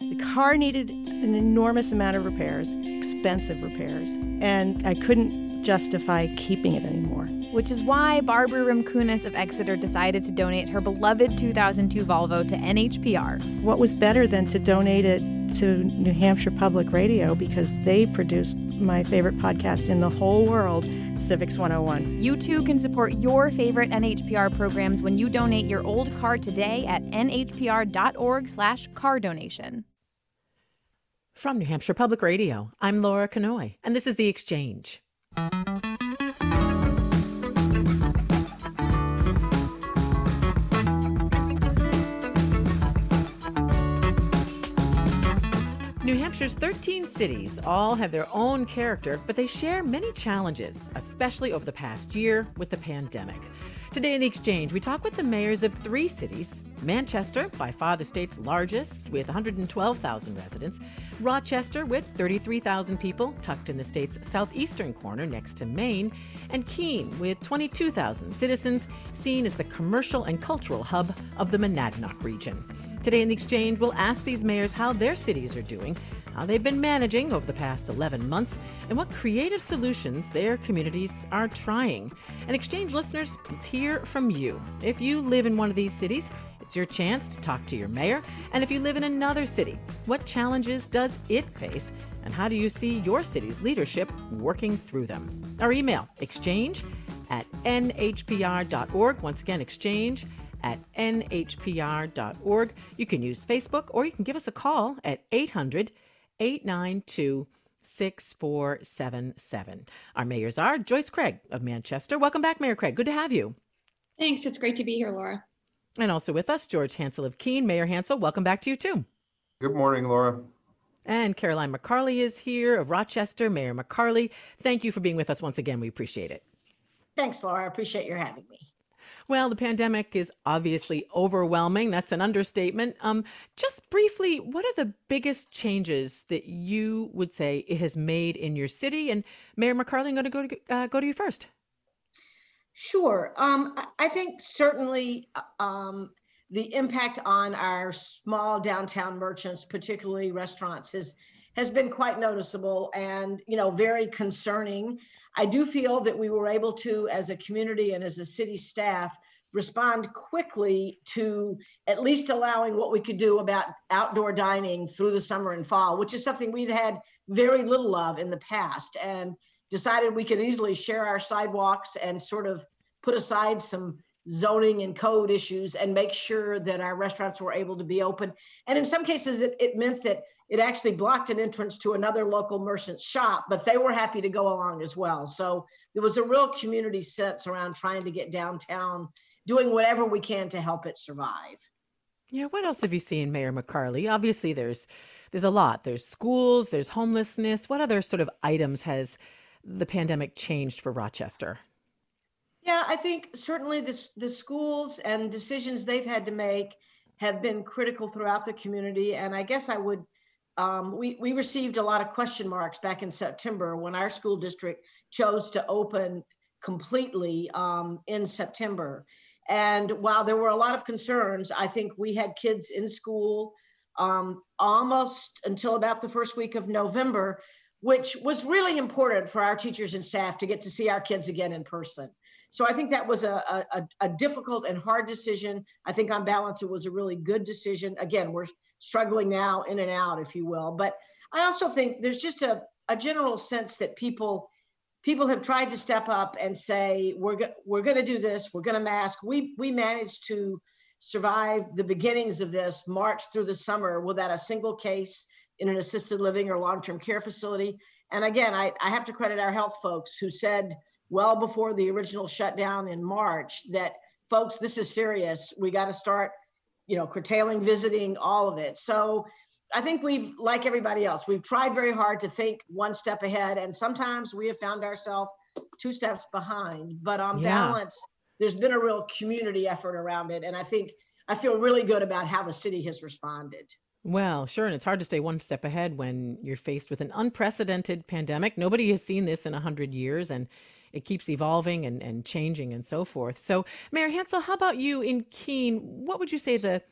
The car needed an enormous amount of repairs, expensive repairs, and I couldn't justify keeping it anymore. Which is why Barbara Rimkunis of Exeter decided to donate her beloved 2002 Volvo to NHPR. What was better than to donate it to New Hampshire Public Radio, because they produced my favorite podcast in the whole world, Civics 101. You too can support your favorite NHPR programs when you donate your old car today at nhpr.org/car donation. From New Hampshire Public Radio, I'm Laura Kanoy, and this is The Exchange. New Hampshire's 13 cities all have their own character, but they share many challenges, especially over the past year with the pandemic. Today in The Exchange, we talk with the mayors of 3 cities: Manchester, by far the state's largest, with 112,000 residents; Rochester, with 33,000 people, tucked in the state's southeastern corner next to Maine; and Keene, with 22,000 citizens, seen as the commercial and cultural hub of the Monadnock region. Today in The Exchange, we'll ask these mayors how their cities are doing, how they've been managing over the past 11 months, and what creative solutions their communities are trying. And Exchange listeners, let's hear from you. If you live in one of these cities, it's your chance to talk to your mayor. And if you live in another city, what challenges does it face? And how do you see your city's leadership working through them? Our email, exchange@nhpr.org. Once again, exchange@nhpr.org. You can use Facebook, or you can give us a call at 800-892-6477. Our mayors are Joyce Craig of Manchester. Welcome back, Mayor Craig. Good to have you. Thanks. It's great to be here, Laura. And also with us, George Hansel of Keene. Mayor Hansel, welcome back to you too. Good morning, Laura. And Caroline McCarley is here of Rochester. Mayor McCarley, thank you for being with us once again. We appreciate it. Thanks, Laura. I appreciate your having me. Well, the pandemic is obviously overwhelming. That's an understatement. Just briefly, what are the biggest changes that you would say it has made in your city? And Mayor McCarley, I'm going to go to you first. Sure. I think certainly the impact on our small downtown merchants, particularly restaurants, has been quite noticeable and, very concerning. I do feel that we were able to, as a community and as a city staff, respond quickly to at least allowing what we could do about outdoor dining through the summer and fall, which is something we'd had very little of in the past, and decided we could easily share our sidewalks and sort of put aside some zoning and code issues and make sure that our restaurants were able to be open. And in some cases, it meant that it actually blocked an entrance to another local merchant's shop, but they were happy to go along as well. So there was a real community sense around trying to get downtown, doing whatever we can to help it survive. Yeah, what else have you seen, Mayor McCarley? Obviously, there's a lot. There's schools, there's homelessness. What other sort of items has the pandemic changed for Rochester? Yeah, I think certainly the schools and decisions they've had to make have been critical throughout the community. And I guess I would, we received a lot of question marks back in September when our school district chose to open completely in September. And while there were a lot of concerns, I think we had kids in school almost until about the first week of November, which was really important for our teachers and staff to get to see our kids again in person. So I think that was a difficult and hard decision. I think on balance, it was a really good decision. Again, we're struggling now in and out, if you will. But I also think there's just a general sense that people have tried to step up and say, we're going to do this, we're going to mask. We managed to survive the beginnings of this March through the summer without a single case in an assisted living or long-term care facility. And again, I have to credit our health folks who said well before the original shutdown in March that, folks, this is serious. We got to start, curtailing visiting, all of it. So I think we've, like everybody else, we've tried very hard to think one step ahead. And sometimes we have found ourselves 2 steps behind. But on balance, there's been a real community effort around it. And I feel really good about how the city has responded. Well, sure. And it's hard to stay one step ahead when you're faced with an unprecedented pandemic. Nobody has seen this in 100 years, and it keeps evolving and changing and so forth. So, Mayor Hansel, how about you in Keene? What would you say the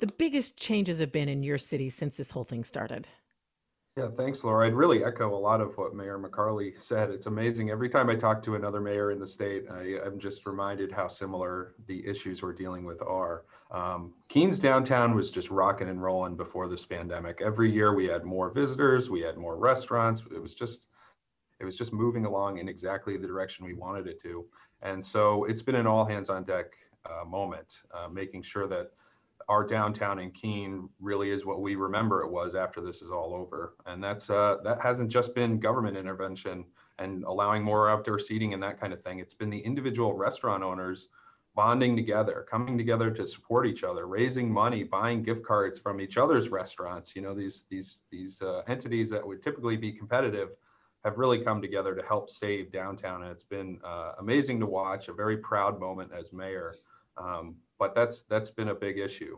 the biggest changes have been in your city since this whole thing started? Yeah, thanks, Laura. I'd really echo a lot of what Mayor McCarley said. It's amazing. Every time I talk to another mayor in the state, I'm just reminded how similar the issues we're dealing with are. Keens downtown was just rocking and rolling before this pandemic. Every year we had more visitors, we had more restaurants. It was just moving along in exactly the direction we wanted it to. And so it's been an all hands on deck moment, making sure that our downtown in Keene really is what we remember it was after this is all over. And that hasn't just been government intervention and allowing more outdoor seating and that kind of thing. It's been the individual restaurant owners bonding together, coming together to support each other, raising money, buying gift cards from each other's restaurants. You know, these entities that would typically be competitive have really come together to help save downtown. And it's been amazing to watch, a very proud moment as mayor. But that's been a big issue.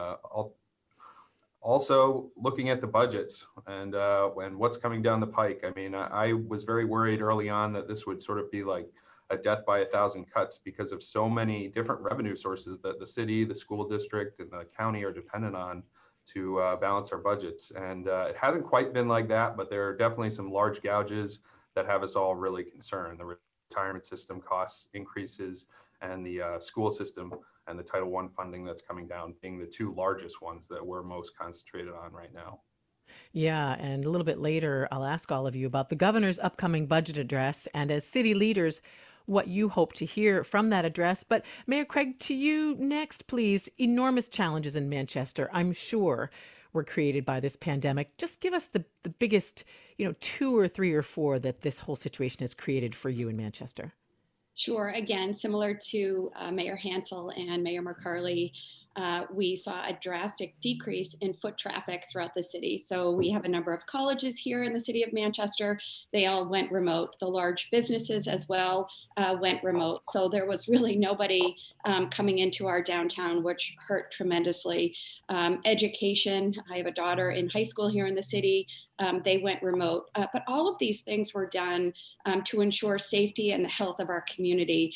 Also, looking at the budgets and what's coming down the pike. I mean, I was very worried early on that this would sort of be like a death by 1,000 cuts because of so many different revenue sources that the city, the school district, and the county are dependent on to balance our budgets. And it hasn't quite been like that, but there are definitely some large gouges that have us all really concerned. The retirement system costs increases and the school system and the Title I funding that's coming down being the two largest ones that we're most concentrated on right now. Yeah, and a little bit later, I'll ask all of you about the governor's upcoming budget address and as city leaders, what you hope to hear from that address. But Mayor Craig, to you next, please. Enormous challenges in Manchester, I'm sure, were created by this pandemic. Just give us the biggest, 2 or 3 or 4 that this whole situation has created for you in Manchester. Sure. Again, similar to Mayor Hansel and Mayor McCarley, we saw a drastic decrease in foot traffic throughout the city. So we have a number of colleges here in the city of Manchester. They all went remote. The large businesses as well went remote. So there was really nobody coming into our downtown, which hurt tremendously. Education, I have a daughter in high school here in the city. They went remote. But all of these things were done to ensure safety and the health of our community.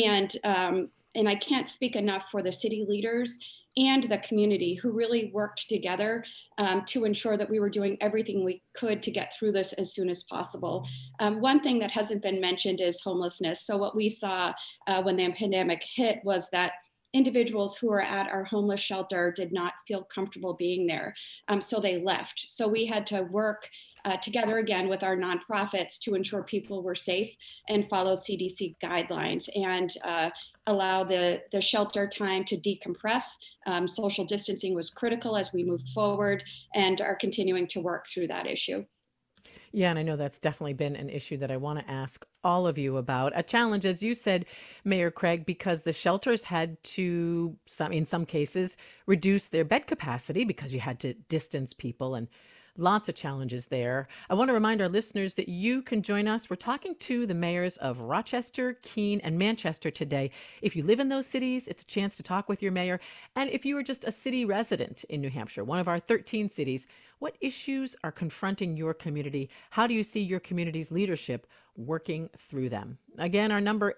And I can't speak enough for the city leaders and the community who really worked together to ensure that we were doing everything we could to get through this as soon as possible. One thing that hasn't been mentioned is homelessness. So what we saw when the pandemic hit was that individuals who were at our homeless shelter did not feel comfortable being there. So they left. So we had to work together again with our nonprofits to ensure people were safe and follow CDC guidelines and allow the shelter time to decompress. Social distancing was critical as we moved forward and are continuing to work through that issue. Yeah, and I know that's definitely been an issue that I want to ask all of you about. A challenge, as you said, Mayor Craig, because the shelters had to, in some cases, reduce their bed capacity because you had to distance people, and lots of challenges there. I want to remind our listeners that you can join us. We're talking to the mayors of Rochester, Keene, and Manchester today. If you live in those cities, it's a chance to talk with your mayor. And if you are just a city resident in New Hampshire, one of our 13 cities, what issues are confronting your community? How do you see your community's leadership working through them? Again, our number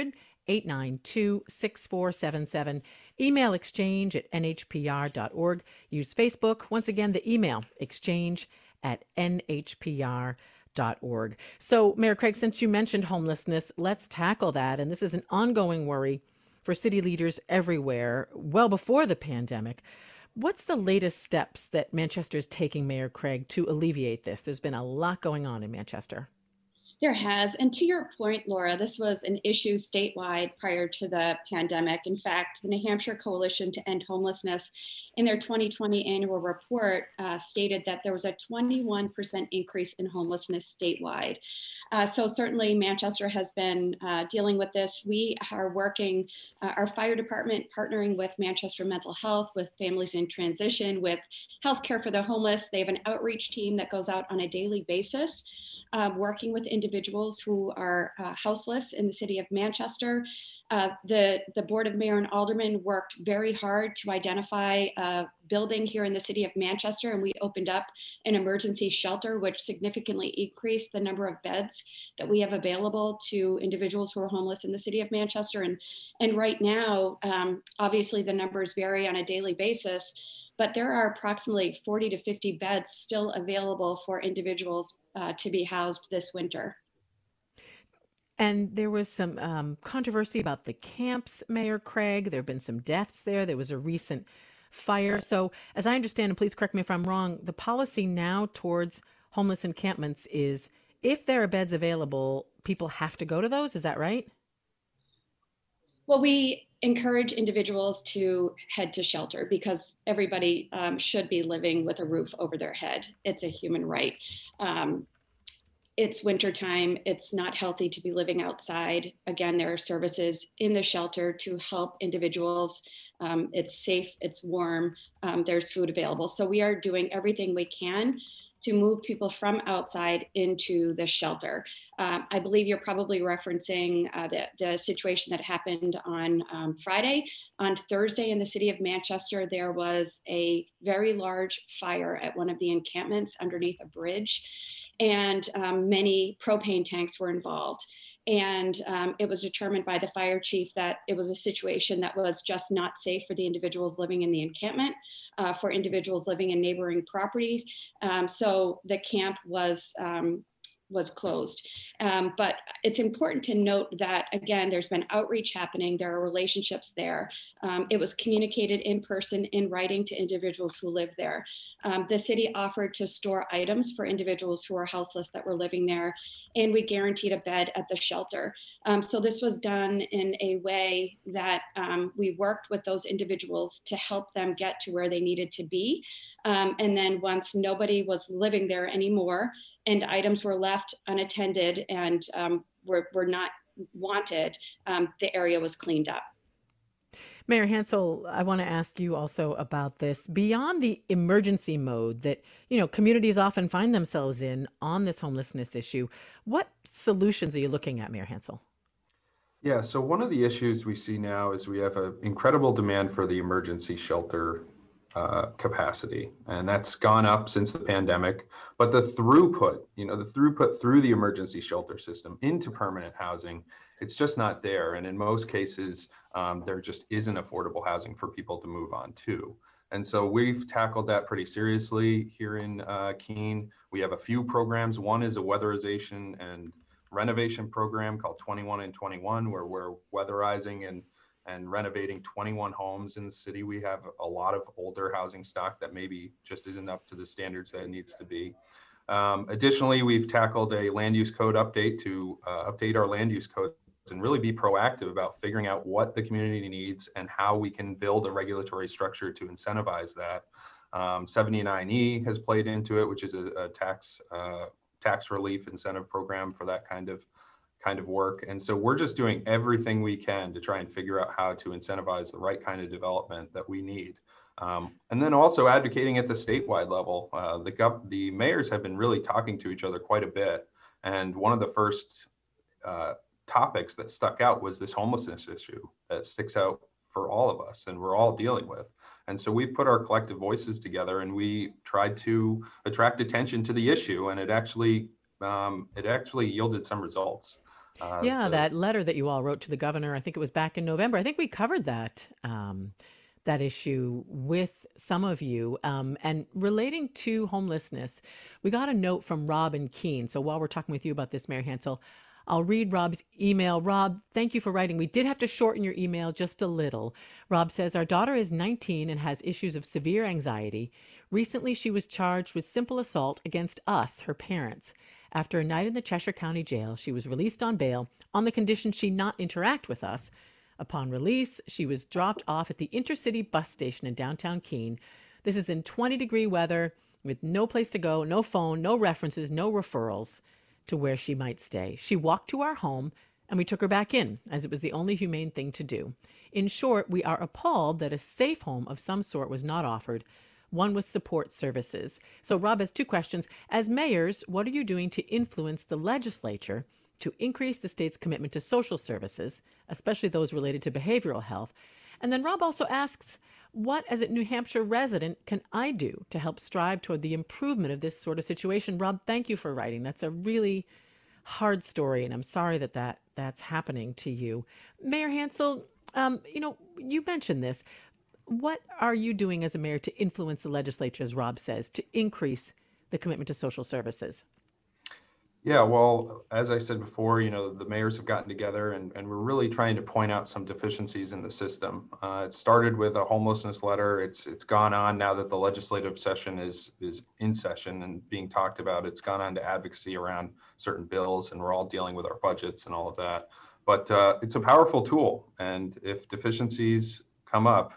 800-892-6477. Email exchange@nhpr.org. Use Facebook. Once again, the email exchange@nhpr.org. So, Mayor Craig, since you mentioned homelessness, let's tackle that. And this is an ongoing worry for city leaders everywhere, well before the pandemic. What's the latest steps that Manchester is taking, Mayor Craig, to alleviate this? There's been a lot going on in Manchester. There has. And to your point, Laura, this was an issue statewide prior to the pandemic. In fact, the New Hampshire Coalition to End Homelessness in their 2020 annual report stated that there was a 21% increase in homelessness statewide. So certainly Manchester has been dealing with this. We are working, our fire department partnering with Manchester Mental Health, with Families in Transition, with Healthcare for the Homeless. They have an outreach team that goes out on a daily basis, working with individuals who are houseless in the city of Manchester. The Board of Mayor and Aldermen worked very hard to identify a building here in the city of Manchester, and we opened up an emergency shelter, which significantly increased the number of beds that we have available to individuals who are homeless in the city of Manchester. And right now, obviously the numbers vary on a daily basis, but there are approximately 40 to 50 beds still available for individuals to be housed this winter. And there was some controversy about the camps, Mayor Craig. There have been some deaths there. There was a recent fire. So, as I understand, and please correct me if I'm wrong, the policy now towards homeless encampments is if there are beds available, people have to go to those. Is that right? Well, we encourage individuals to head to shelter because everybody should be living with a roof over their head. It's a human right. It's wintertime. It's not healthy to be living outside. Again, there are services in the shelter to help individuals. It's safe, it's warm, there's food available. So we are doing everything we can to move people from outside into the shelter. I believe you're probably referencing the situation that happened on Friday. On Thursday in the city of Manchester, there was a very large fire at one of the encampments underneath a bridge, and many propane tanks were involved. And it was determined by the fire chief that it was a situation that was just not safe for the individuals living in the encampment, for individuals living in neighboring properties. So the camp was closed. But it's important to note that, again, there's been outreach happening. There are relationships there. It was communicated in person, in writing to individuals who live there. The city offered to store items for individuals who are houseless that were living there, and we guaranteed a bed at the shelter. So this was done in a way that we worked with those individuals to help them get to where they needed to be. And then once nobody was living there anymore, and items were left unattended and were not wanted, the area was cleaned up. Mayor Hansel, I want to ask you also about this. Beyond the emergency mode that, communities often find themselves in on this homelessness issue, what solutions are you looking at, Mayor Hansel? Yeah, so one of the issues we see now is we have an incredible demand for the emergency shelter capacity, and that's gone up since the pandemic. But the throughput through the emergency shelter system into permanent housing, it's just not there. And in most cases, there just isn't affordable housing for people to move on to. And so we've tackled that pretty seriously here in Keene. We have a few programs. One is a weatherization and renovation program called 21 and 21, where we're weatherizing and renovating 21 homes in the city. We have a lot of older housing stock that maybe just isn't up to the standards that it needs to be. Additionally, we've tackled a land use code update to update our land use code and really be proactive about figuring out what the community needs and how we can build a regulatory structure to incentivize that. 79E has played into it, which is a tax relief incentive program for that kind of work. And so we're just doing everything we can to try and figure out how to incentivize the right kind of development that we need. And then also advocating at the statewide level. The mayors have been really talking to each other quite a bit. And one of the first topics that stuck out was this homelessness issue that sticks out for all of us and we're all dealing with. And so we've put our collective voices together and we tried to attract attention to the issue, and it actually yielded some results. That letter that you all wrote to the governor, I think it was back in November. I think we covered that issue with some of you. And relating to homelessness, we got a note from Rob in Keene. So while we're talking with you about this, Mayor Hansel, I'll read Rob's email. Rob, thank you for writing. We did have to shorten your email just a little. Rob says, our daughter is 19 and has issues of severe anxiety. Recently, she was charged with simple assault against us, her parents. After a night in the Cheshire County Jail, she was released on bail on the condition she not interact with us. Upon release, she was dropped off at the Intercity bus station in downtown Keene. This is in 20-degree weather with no place to go, no phone, no references, no referrals to where she might stay. She walked to our home and we took her back in, as it was the only humane thing to do. In short, we are appalled that a safe home of some sort was not offered. One was support services. So Rob has two questions. As mayors, what are you doing to influence the legislature to increase the state's commitment to social services, especially those related to behavioral health? And then Rob also asks, what, as a New Hampshire resident, can I do to help strive toward the improvement of this sort of situation? Rob, thank you for writing. That's a really hard story, and I'm sorry that's happening to you. Mayor Hansel, you mentioned this. what are you doing as a mayor to influence the legislature, as Rob says, to increase the commitment to social services? Yeah, well, as I said before, the mayors have gotten together and we're really trying to point out some deficiencies in the system. It started with a homelessness letter. It's gone on now that the legislative session is in session and being talked about. It's gone on to advocacy around certain bills, and we're all dealing with our budgets and all of that. But it's a powerful tool. And if deficiencies come up,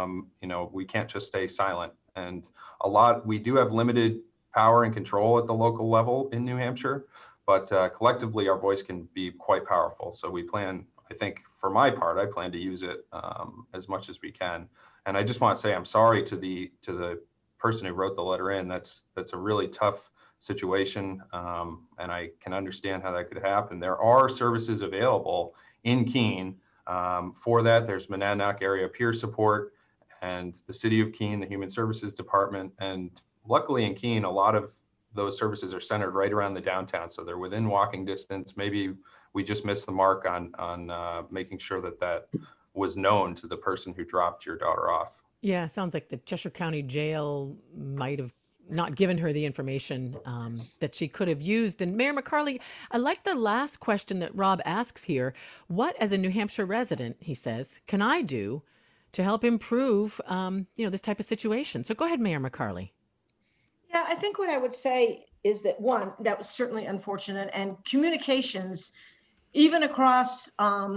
we can't just stay silent. And we do have limited power and control at the local level in New Hampshire, but collectively our voice can be quite powerful. So we plan, I think for my part, I plan to use it as much as we can. And I just want to say I'm sorry to the person who wrote the letter in. That's a really tough situation, and I can understand how that could happen. There are services available in Keene for that. There's Monadnock Area Peer Support and the City of Keene, the Human Services Department, and luckily in Keene, a lot of those services are centered right around the downtown, so they're within walking distance. Maybe we just missed the mark on making sure that was known to the person who dropped your daughter off. Yeah, sounds like the Cheshire County Jail might have not given her the information that she could have used. And Mayor McCarley, I like the last question that Rob asks here. What, as a New Hampshire resident, he says, can I do to help improve, this type of situation? So go ahead, Mayor McCarley. Yeah, I think what I would say is that, one, that was certainly unfortunate, and communications, even across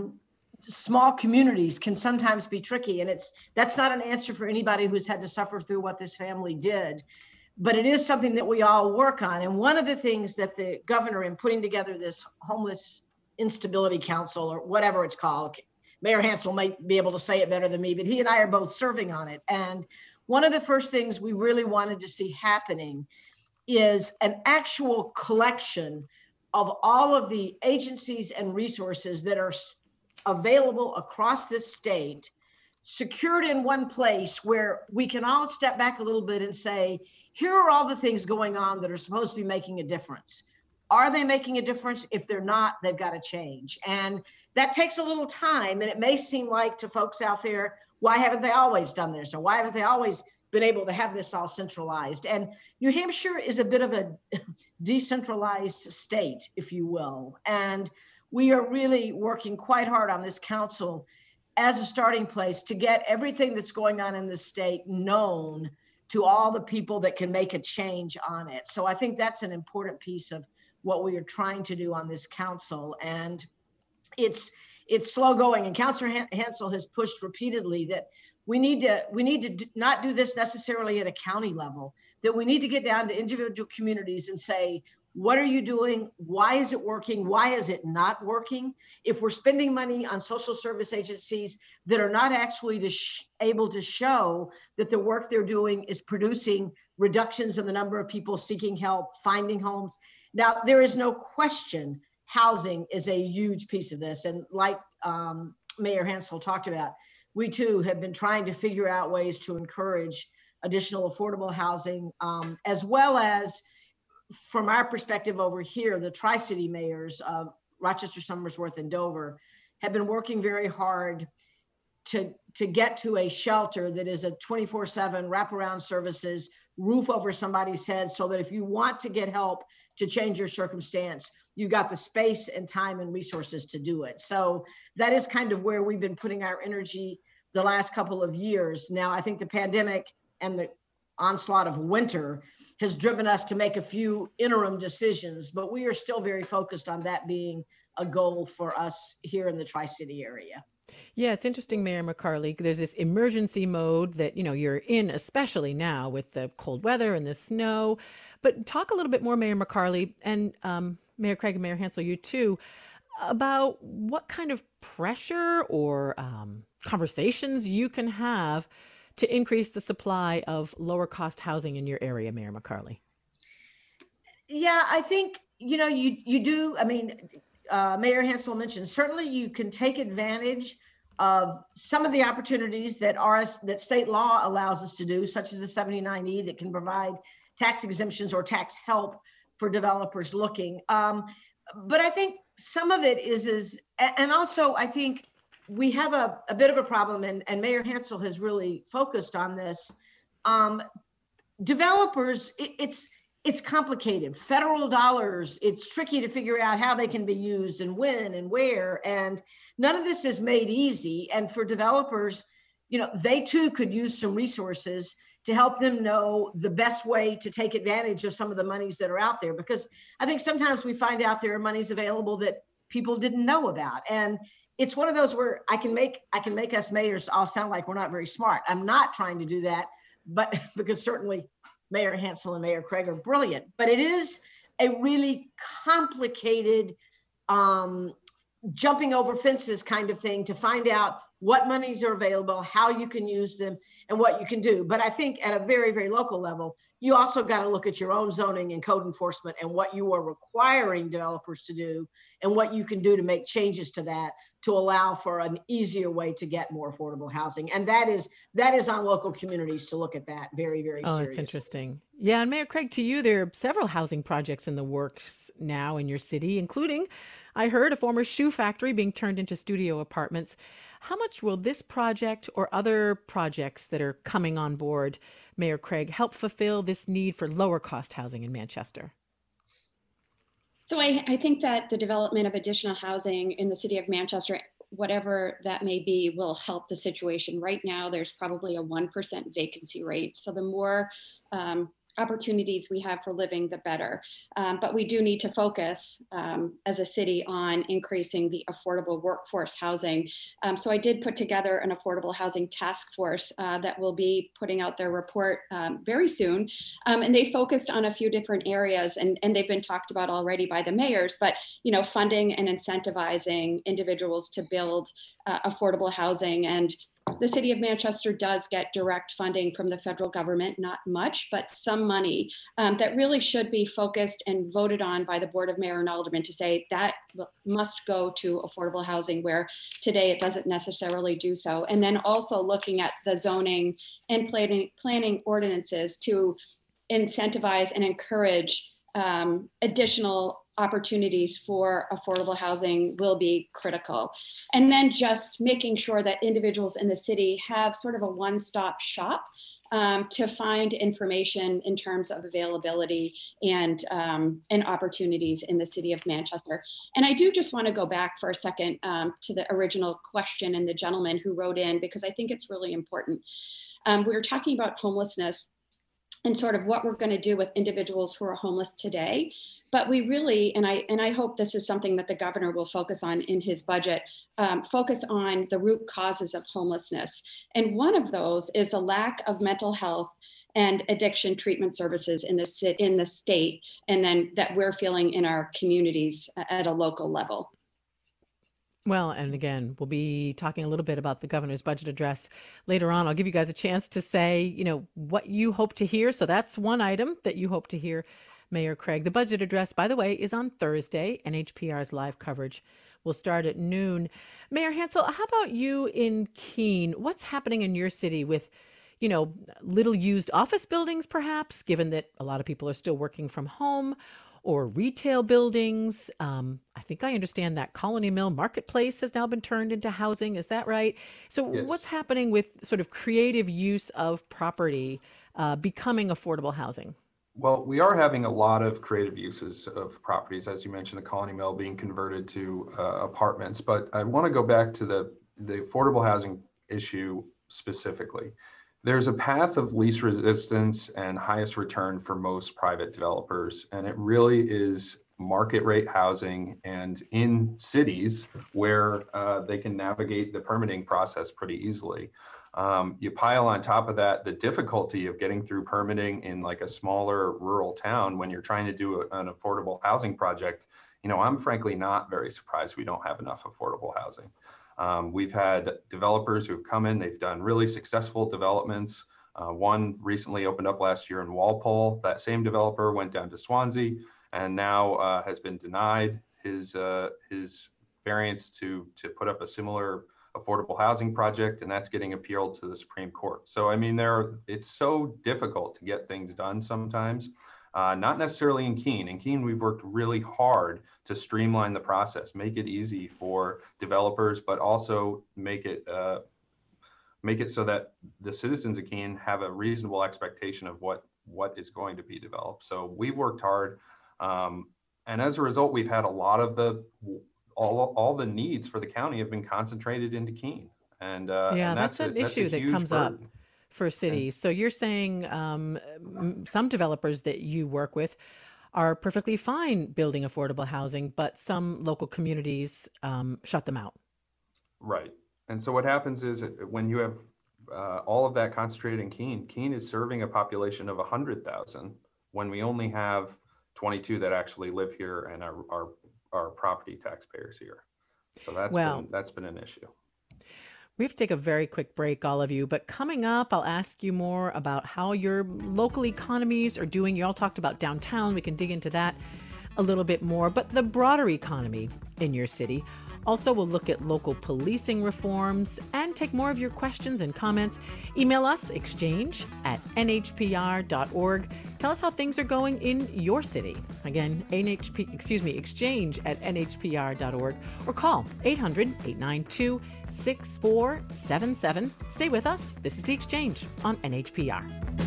small communities, can sometimes be tricky. And that's not an answer for anybody who's had to suffer through what this family did, but it is something that we all work on. And one of the things that the governor, in putting together this Homeless Instability Council, or whatever it's called, Mayor Hansel might be able to say it better than me, but he and I are both serving on it. And one of the first things we really wanted to see happening is an actual collection of all of the agencies and resources that are available across this state, secured in one place where we can all step back a little bit and say, here are all the things going on that are supposed to be making a difference. Are they making a difference? If they're not, they've got to change. And that takes a little time. And it may seem like to folks out there, why haven't they always done this? Or why haven't they always been able to have this all centralized? And New Hampshire is a bit of a decentralized state, if you will. And we are really working quite hard on this council as a starting place to get everything that's going on in the state known to all the people that can make a change on it. So I think that's an important piece of what we are trying to do on this council. And it's slow going. And Councilor Hansel has pushed repeatedly that we need to not do this necessarily at a county level, that we need to get down to individual communities and say, what are you doing? Why is it working? Why is it not working? If we're spending money on social service agencies that are not actually able to show that the work they're doing is producing reductions in the number of people seeking help, finding homes. Now, there is no question housing is a huge piece of this. And like Mayor Hansel talked about, we too have been trying to figure out ways to encourage additional affordable housing, as well as, from our perspective over here, the Tri-City mayors of Rochester, Somersworth, and Dover have been working very hard to get to a shelter that is a 24/7 wraparound services, roof over somebody's head, so that if you want to get help to change your circumstance, you got the space and time and resources to do it. So that is kind of where we've been putting our energy the last couple of years. Now, I think the pandemic and the onslaught of winter has driven us to make a few interim decisions, but we are still very focused on that being a goal for us here in the Tri-City area. Yeah, it's interesting, Mayor McCarley. There's this emergency mode that, you're in, especially now with the cold weather and the snow. But talk a little bit more, Mayor McCarley, and Mayor Craig and Mayor Hansel, you too, about what kind of pressure or conversations you can have to increase the supply of lower cost housing in your area, Mayor McCarley. Yeah, I think, you do. I mean, Mayor Hansel mentioned, certainly you can take advantage of some of the opportunities that state law allows us to do, such as the 79E that can provide tax exemptions or tax help for developers looking. But I think some of it is, and also I think we have a bit of a problem, and Mayor Hansel has really focused on this. Developers, it's complicated. Federal dollars, it's tricky to figure out how they can be used and when and where, and none of this is made easy. And for developers, they too could use some resources to help them know the best way to take advantage of some of the monies that are out there. Because I think sometimes we find out there are monies available that people didn't know about. And it's one of those where I can make us mayors all sound like we're not very smart. I'm not trying to do that, but because certainly Mayor Hansel and Mayor Craig are brilliant, but it is a really complicated jumping over fences kind of thing to find out what monies are available, how you can use them, and what you can do. But I think at a very, very local level, you also got to look at your own zoning and code enforcement and what you are requiring developers to do and what you can do to make changes to that to allow for an easier way to get more affordable housing. And that is on local communities to look at that very, very seriously. Oh, it's interesting. Yeah, and Mayor Craig, to you, there are several housing projects in the works now in your city, including, I heard, a former shoe factory being turned into studio apartments. How much will this project or other projects that are coming on board, Mayor Craig, help fulfill this need for lower cost housing in Manchester? So I think that the development of additional housing in the city of Manchester, whatever that may be, will help the situation. Right now, there's probably a 1% vacancy rate. So the more opportunities we have for living, the better. But we do need to focus as a city on increasing the affordable workforce housing. So I did put together an affordable housing task force that will be putting out their report very soon. And they focused on a few different areas, and they've been talked about already by the mayors, but funding and incentivizing individuals to build affordable housing. And the city of Manchester does get direct funding from the federal government, not much, but some money that really should be focused and voted on by the Board of Mayor and Aldermen to say that must go to affordable housing, where today it doesn't necessarily do so. And then also looking at the zoning and planning ordinances to incentivize and encourage additional opportunities for affordable housing will be critical. And then just making sure that individuals in the city have sort of a one-stop shop to find information in terms of availability and opportunities in the city of Manchester. And I do just want to go back for a second to the original question and the gentleman who wrote in, because I think it's really important. We were talking about homelessness and sort of what we're going to do with individuals who are homeless today. But we really, and I hope this is something that the governor will focus on in his budget, focus on the root causes of homelessness. And one of those is a lack of mental health and addiction treatment services in the state, and then that we're feeling in our communities at a local level. Well, and again, we'll be talking a little bit about the governor's budget address later on. I'll give you guys a chance to say, what you hope to hear. So that's one item that you hope to hear, Mayor Craig. The budget address, by the way, is on Thursday. NHPR's live coverage will start at noon. Mayor Hansel, how about you in Keene? What's happening in your city with, little used office buildings, perhaps, given that a lot of people are still working from home, or retail buildings? I think I understand that Colony Mill Marketplace has now been turned into housing. Is that right? So yes. What's happening with sort of creative use of property becoming affordable housing? Well, we are having a lot of creative uses of properties, as you mentioned, the Colony Mill being converted to apartments. But I want to go back to the affordable housing issue specifically. There's a path of least resistance and highest return for most private developers, and it really is market rate housing and in cities where they can navigate the permitting process pretty easily. You pile on top of that the difficulty of getting through permitting in like a smaller rural town when you're trying to do an affordable housing project. I'm frankly not very surprised we don't have enough affordable housing. We've had developers who've come in, they've done really successful developments. One recently opened up last year in Walpole. That same developer went down to Swansea and now has been denied his variance to put up a similar affordable housing project, and that's getting appealed to the Supreme Court. So, I mean, it's so difficult to get things done sometimes. Not necessarily in Keene. In Keene, we've worked really hard to streamline the process, make it easy for developers, but also make it so that the citizens of Keene have a reasonable expectation of what is going to be developed. So we've worked hard, and as a result, we've had a lot of all the needs for the county have been concentrated into Keene, and that's an issue that comes up for cities. So you're saying some developers that you work with are perfectly fine building affordable housing, but some local communities shut them out. Right. And so what happens is when you have all of that concentrated in Keene, Keene is serving a population of 100,000 when we only have 22 that actually live here and are property taxpayers here. So that's been an issue. We have to take a very quick break, all of you. But coming up, I'll ask you more about how your local economies are doing. You all talked about downtown. We can dig into that a little bit more. But the broader economy in your city. Also, we'll look at local policing reforms and take more of your questions and comments. Email us, exchange@nhpr.org. Tell us how things are going in your city. Again, exchange@nhpr.org, or call 800-892-6477. Stay with us. This is The Exchange on NHPR.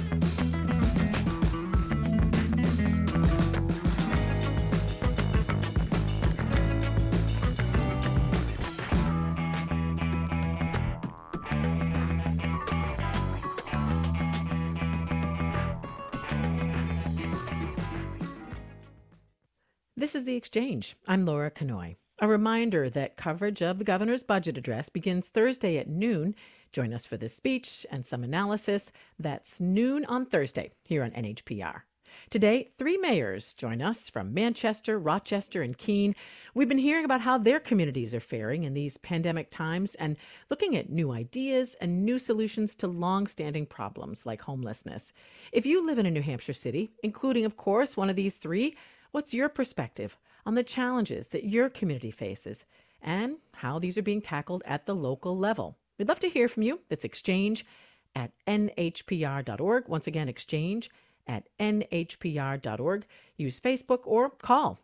This is The Exchange. I'm Laura Kanoy. A reminder that coverage of the governor's budget address begins Thursday at noon. Join us for this speech and some analysis. That's noon on Thursday here on NHPR. Today, 3 mayors join us from Manchester, Rochester, and Keene. We've been hearing about how their communities are faring in these pandemic times and looking at new ideas and new solutions to long-standing problems like homelessness. If you live in a New Hampshire city, including, of course, one of these 3, what's your perspective on the challenges that your community faces and how these are being tackled at the local level? We'd love to hear from you. That's exchange@nhpr.org. Once again, exchange@nhpr.org. Use Facebook or call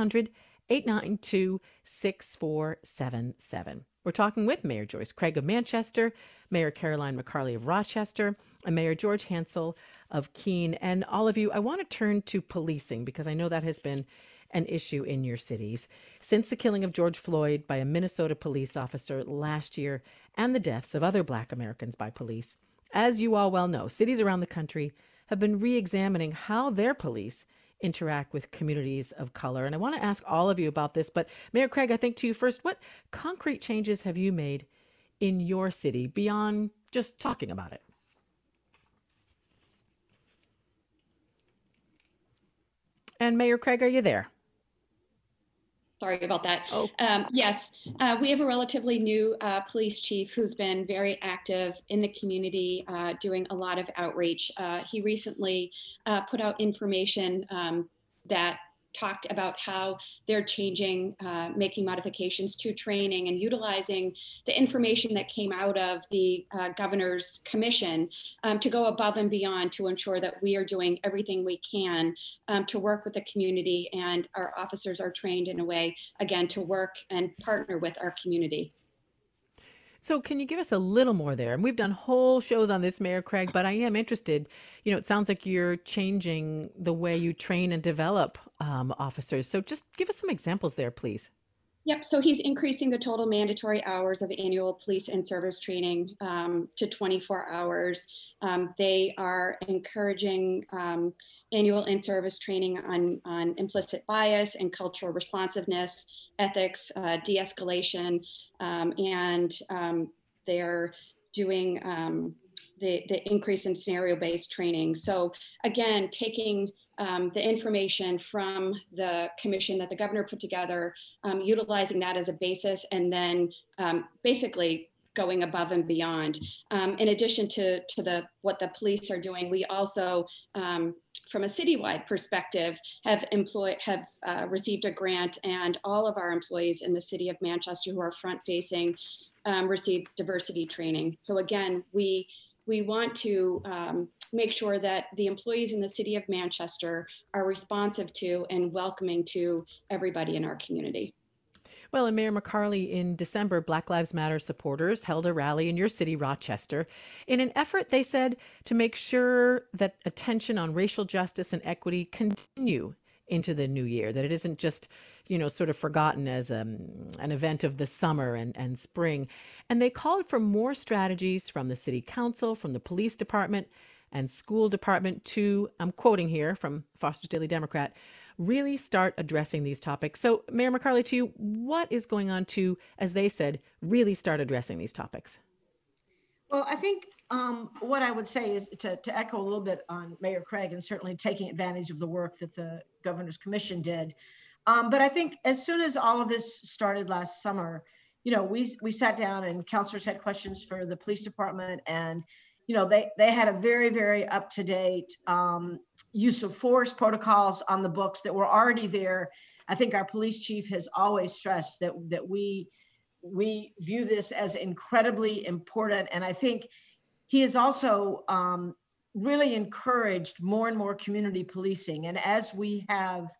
800-892-6477. We're talking with Mayor Joyce Craig of Manchester, Mayor Caroline McCarley of Rochester, and Mayor George Hansel of Keene. And all of you, I want to turn to policing because I know that has been an issue in your cities. Since the killing of George Floyd by a Minnesota police officer last year and the deaths of other Black Americans by police, as you all well know, cities around the country have been re-examining how their police interact with communities of color. And I want to ask all of you about this, but Mayor Craig, I think to you first, what concrete changes have you made in your city beyond just talking about it? And Mayor Craig, are you there? Sorry about that. Oh. Yes, we have a relatively new police chief who's been very active in the community, doing a lot of outreach. He recently put out information that talked about how they're changing, making modifications to training and utilizing the information that came out of the governor's commission to go above and beyond to ensure that we are doing everything we can to work with the community, and our officers are trained in a way, again, to work and partner with our community. So can you give us a little more there? And we've done whole shows on this, Mayor Craig, but I am interested. You know, it sounds like you're changing the way you train and develop officers. So just give us some examples there, please. Yep, so he's increasing the total mandatory hours of annual police and service training to 24 hours. They are encouraging annual in-service training on implicit bias and cultural responsiveness, ethics, de-escalation, and they're doing the increase in scenario-based training. So again, taking the information from the commission that the governor put together, utilizing that as a basis, and then basically going above and beyond. In addition to what the police are doing, we also, from a citywide perspective, have received a grant, and all of our employees in the city of Manchester who are front-facing receive diversity training. So again, we we want to make sure that the employees in the city of Manchester are responsive to and welcoming to everybody in our community. Well, and Mayor McCarley, in December, Black Lives Matter supporters held a rally in your city, Rochester, in an effort, they said, to make sure that attention on racial justice and equity continue into the new year, that it isn't just, sort of forgotten as an event of the summer and spring. And they called for more strategies from the city council, from the police department and school department to, I'm quoting here from Foster's Daily Democrat, really start addressing these topics. So, Mayor McCarley, to you, what is going on to, as they said, really start addressing these topics? Well, I think what I would say is to echo a little bit on Mayor Craig, and certainly taking advantage of the work that the Governor's Commission did. But I think as soon as all of this started last summer, we sat down and counselors had questions for the police department, and they had a very, very up-to-date use of force protocols on the books that were already there. I think our police chief has always stressed that we view this as incredibly important. And I think he has also really encouraged more and more community policing. And as we have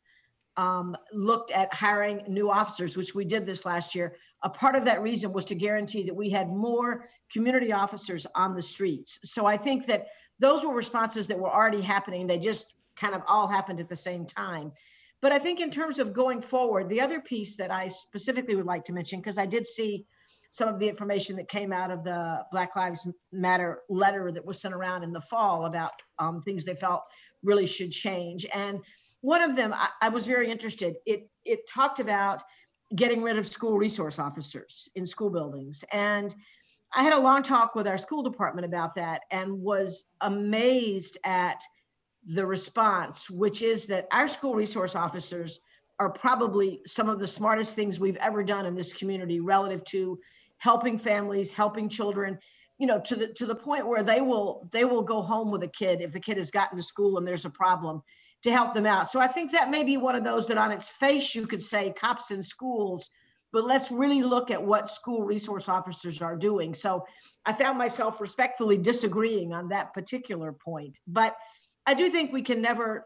looked at hiring new officers, which we did this last year, a part of that reason was to guarantee that we had more community officers on the streets. So I think that those were responses that were already happening. They just kind of all happened at the same time. But I think in terms of going forward, the other piece that I specifically would like to mention, because I did see some of the information that came out of the Black Lives Matter letter that was sent around in the fall about things they felt really should change. And one of them, I was very interested. It talked about getting rid of school resource officers in school buildings. And I had a long talk with our school department about that and was amazed at the response, which is that our school resource officers are probably some of the smartest things we've ever done in this community relative to helping families, helping children, to the point where they will go home with a kid if the kid has gotten to school and there's a problem, to help them out. So I think that may be one of those that on its face you could say cops in schools, but let's really look at what school resource officers are doing. So I found myself respectfully disagreeing on that particular point. But I do think we can never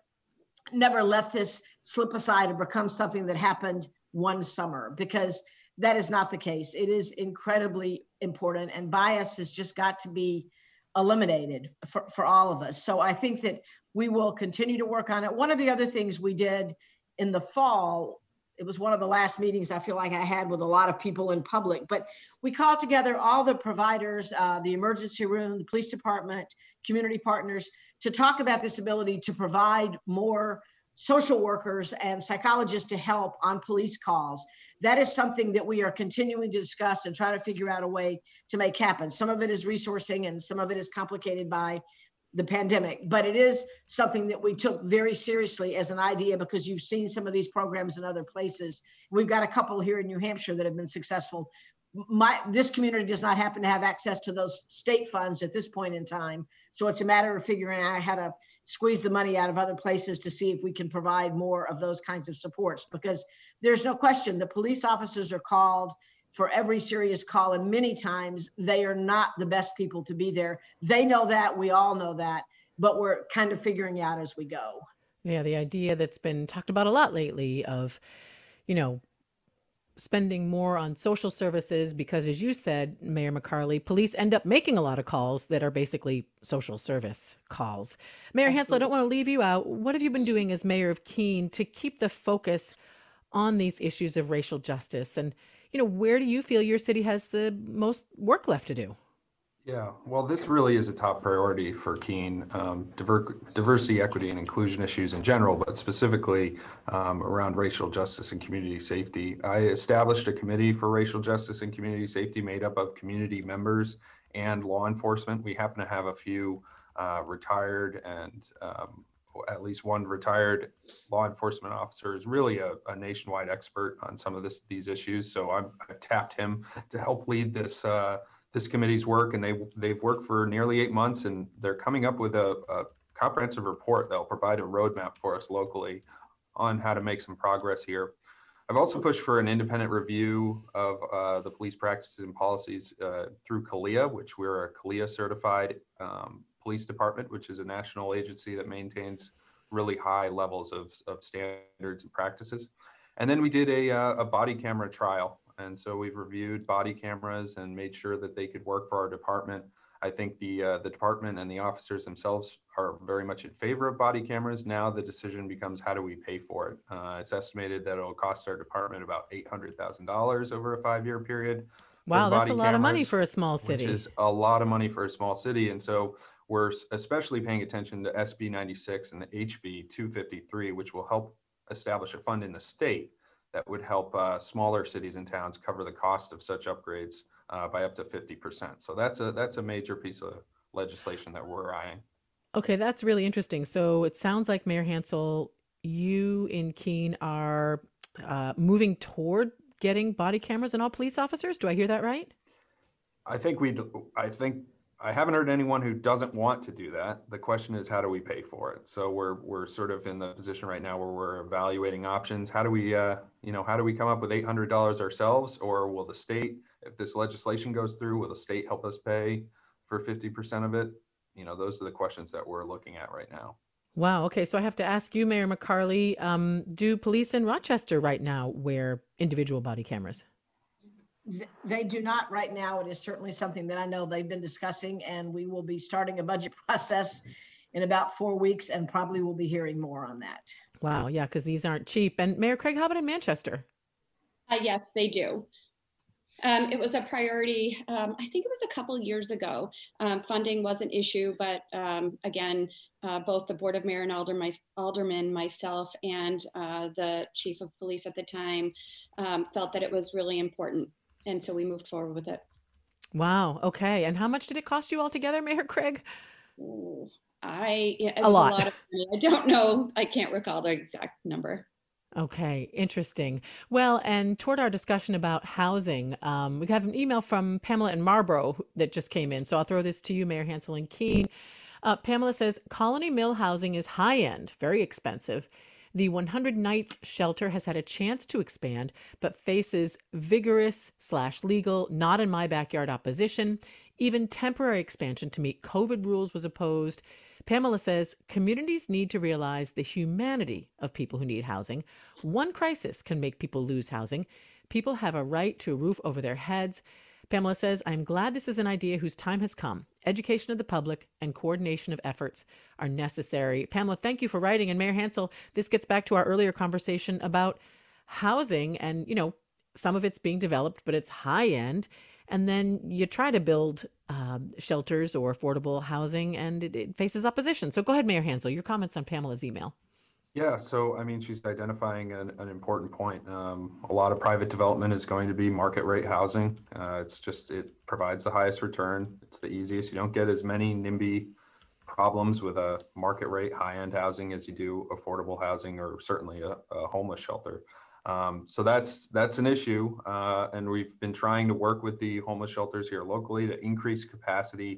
let this slip aside and become something that happened one summer, because that is not the case. It is incredibly important, and bias has just got to be eliminated for all of us. So I think that we will continue to work on it. One of the other things we did in the fall, it was one of the last meetings I feel like I had with a lot of people in public, but we called together all the providers, the emergency room, the police department, community partners, to talk about this ability to provide more social workers and psychologists to help on police calls. That is something that we are continuing to discuss and try to figure out a way to make happen. Some of it is resourcing and some of it is complicated by the pandemic, but it is something that we took very seriously as an idea, because you've seen some of these programs in other places. We've got a couple here in New Hampshire that have been successful. This community does not happen to have access to those state funds at this point in time. So it's a matter of figuring out how to squeeze the money out of other places to see if we can provide more of those kinds of supports, because there's no question the police officers are called for every serious call, and many times they are not the best people to be there. They know that, we all know that, but we're kind of figuring out as we go. Yeah, the idea that's been talked about a lot lately of, spending more on social services, because as you said, Mayor McCarley, police end up making a lot of calls that are basically social service calls. Mayor Hansel, I don't want to leave you out. What have you been doing as mayor of Keene to keep the focus on these issues of racial justice? And, where do you feel your city has the most work left to do? Yeah, well, this really is a top priority for Keene, diversity, equity, and inclusion issues in general, but specifically around racial justice and community safety. I established a committee for racial justice and community safety made up of community members and law enforcement. We happen to have a few retired and at least one retired law enforcement officer is really a nationwide expert on some of these issues. So I've tapped him to help lead this committee's work, and they've worked for nearly 8 months, and they're coming up with a comprehensive report that'll provide a roadmap for us locally on how to make some progress here. I've also pushed for an independent review of the police practices and policies through CALEA, which we're a CALEA certified police department, which is a national agency that maintains really high levels of standards and practices. And then we did a body camera trial. And so we've reviewed body cameras and made sure that they could work for our department. I think the department and the officers themselves are very much in favor of body cameras. Now the decision becomes, how do we pay for it? It's estimated that it'll cost our department about $800,000 over a 5-year period. Wow, that's a lot cameras, of money for a small city. Which is a lot of money for a small city. And so we're especially paying attention to SB 96 and the HB 253, which will help establish a fund in the state that would help smaller cities and towns cover the cost of such upgrades by up to 50%. So that's a major piece of legislation that we're eyeing. Okay, that's really interesting. So it sounds like, Mayor Hansel, you in Keene are moving toward getting body cameras in all police officers. Do I hear that right? I haven't heard anyone who doesn't want to do that. The question is, how do we pay for it? So we're sort of in the position right now where we're evaluating options. How do we come up with $800 ourselves, or will the state, if this legislation goes through, will the state help us pay for 50% of it? Those are the questions that we're looking at right now. Wow. Okay. So I have to ask you, Mayor McCarley, do police in Rochester right now wear individual body cameras? They do not right now. It is certainly something that I know they've been discussing, and we will be starting a budget process in about 4 weeks, and probably will be hearing more on that. Wow. Yeah, because these aren't cheap. And Mayor Craig, how about in Manchester? Yes, they do. It was a priority. I think it was a couple years ago. Funding was an issue, but again, both the Board of Mayor and Aldermen, myself, and the Chief of Police at the time felt that it was really important. And so we moved forward with it. Wow. Okay. And how much did it cost you altogether, Mayor Craig? It was a lot of money. I don't know. I can't recall the exact number. Okay, interesting. Well, and toward our discussion about housing, we have an email from Pamela in Marlborough that just came in. So I'll throw this to you, Mayor Hansel and Keene. Pamela says, Colony Mill housing is high end, very expensive. The 100 Nights shelter has had a chance to expand, but faces vigorous / legal, not in my backyard opposition. Even temporary expansion to meet COVID rules was opposed. Pamela says communities need to realize the humanity of people who need housing. One crisis can make people lose housing. People have a right to a roof over their heads. Pamela says, I'm glad this is an idea whose time has come. Education of the public and coordination of efforts are necessary. Pamela, thank you for writing. And Mayor Hansel, this gets back to our earlier conversation about housing, and, some of it's being developed, but it's high end. And then you try to build shelters or affordable housing, and it faces opposition. So go ahead, Mayor Hansel, your comments on Pamela's email. Yeah, so she's identifying an important point. A lot of private development is going to be market rate housing. It provides the highest return. It's the easiest. You don't get as many NIMBY problems with a market rate high-end housing as you do affordable housing, or certainly a homeless shelter. So that's an issue, and we've been trying to work with the homeless shelters here locally to increase capacity,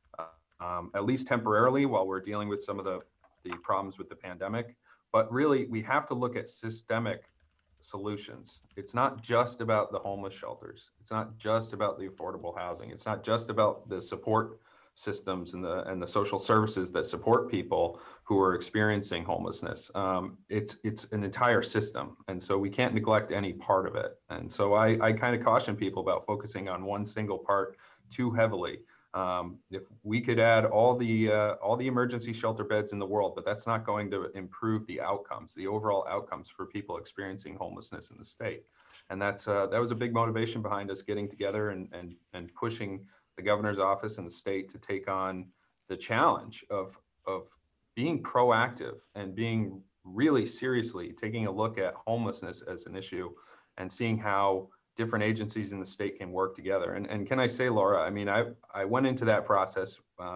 at least temporarily, while we're dealing with some of the problems with the pandemic. But really, we have to look at systemic solutions. It's not just about the homeless shelters. It's not just about the affordable housing. It's not just about the support systems and the social services that support people who are experiencing homelessness. It's an entire system, and so we can't neglect any part of it. And so I kind of caution people about focusing on one single part too heavily. If we could add all the emergency shelter beds in the world, but that's not going to improve the outcomes, the overall outcomes for people experiencing homelessness in the state. And that was a big motivation behind us getting together and pushing the governor's office and the state to take on the challenge of being proactive and being really seriously taking a look at homelessness as an issue and seeing how different agencies in the state can work together. And can I say, Laura, I went into that process.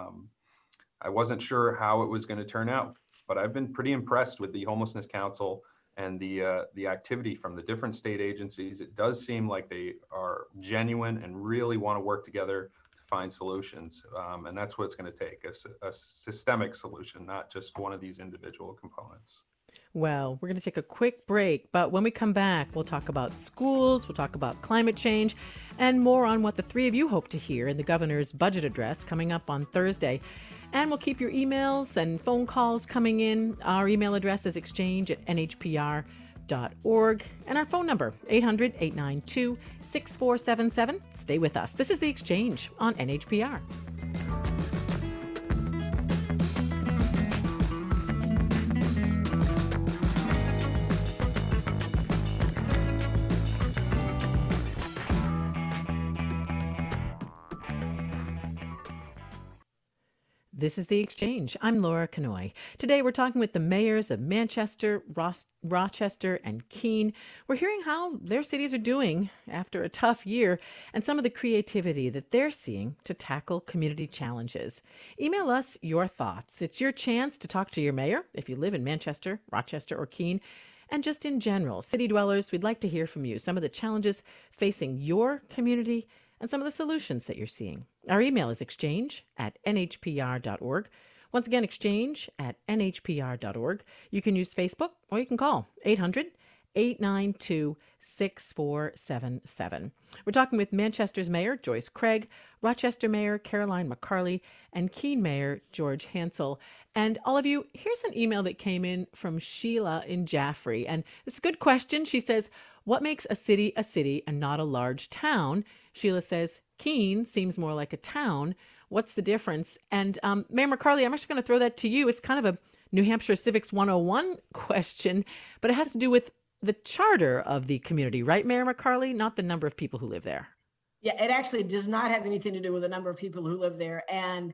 I wasn't sure how it was going to turn out, but I've been pretty impressed with the Homelessness Council and the activity from the different state agencies. It does seem like they are genuine and really want to work together to find solutions. And that's what it's going to take, a systemic solution, not just one of these individual components. Well, we're going to take a quick break, but when we come back, we'll talk about schools, we'll talk about climate change, and more on what the three of you hope to hear in the governor's budget address coming up on Thursday. And we'll keep your emails and phone calls coming in. Our email address is exchange@nhpr.org, and our phone number, 800-892-6477. Stay with us. This is The Exchange on NHPR. This is The Exchange. I'm Laura Kanoy. Today we're talking with the mayors of Manchester, Rochester, and Keene. We're hearing how their cities are doing after a tough year and some of the creativity that they're seeing to tackle community challenges. Email us your thoughts. It's your chance to talk to your mayor if you live in Manchester, Rochester, or Keene. And just in general, city dwellers, we'd like to hear from you, some of the challenges facing your community and some of the solutions that you're seeing. Our email is exchange@nhpr.org. Once again, exchange@nhpr.org. You can use Facebook or you can call 800-892-6477. We're talking with Manchester's Mayor Joyce Craig, Rochester Mayor Caroline McCarley, and Keene Mayor George Hansel. And all of you, here's an email that came in from Sheila in Jaffrey. And it's a good question. She says, what makes a city and not a large town? Sheila says, Keene seems more like a town. What's the difference? And Mayor McCarley, I'm actually going to throw that to you. It's kind of a New Hampshire Civics 101 question, but it has to do with the charter of the community, right, Mayor McCarley? Not the number of people who live there. Yeah, it actually does not have anything to do with the number of people who live there. And